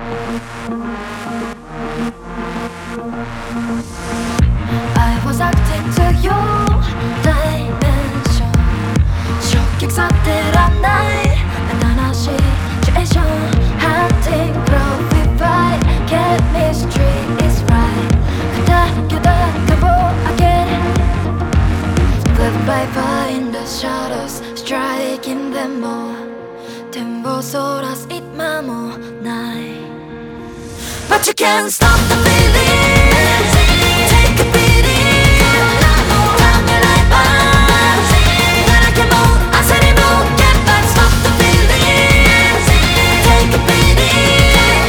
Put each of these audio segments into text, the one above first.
I was acting to your dimension. 쇼객사들한 나의 하나씩 situation. Hunting, glorify, chemistry is right. I get it. The viper in the shadows, striking them all. Tempo soras it mamo night. But you can't stop the feeling. Take a beating. Stop the feeling. Take a beating.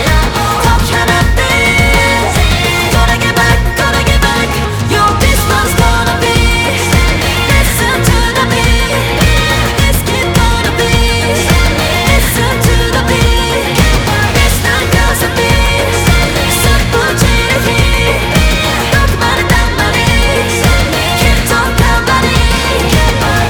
Gonna get back. Your response gonna be. Listen to the beat. This kid gonna be. Listen to the beat. It's not cause of me. 슬퍼지는 힘. 너그 말했단 말이. Keep talking about it. Get back.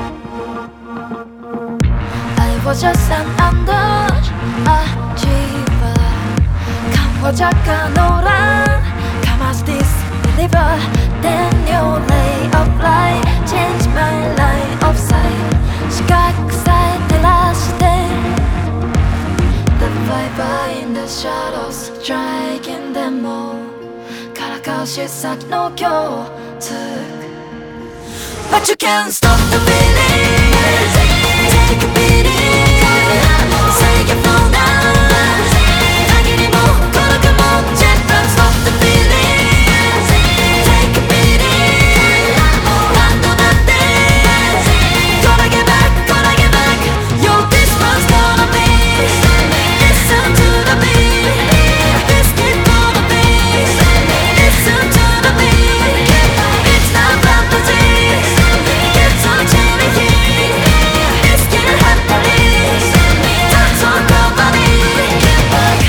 I was just an underachiever. 강화작가 노란 Come disbeliever. Then your way of life changed my line of sight. 시각 사이 달라질 때 The viper in the shadows striking them all. 가라가오 시작 녹여득. But you can't stop the feeling. Take a beating. Say you fall down. 당연히 못 걸어 come on. 제발 stop the feeling. Take a beating. 난도 난데. Gonna get back. Your response gonna be. Listen to the beat. This kid gonna be. Listen to the beat. It's not fantasy. Get some 재미있. This kid happily. Don't talk about it. Get back.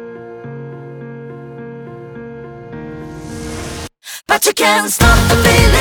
But you can't stop the feeling.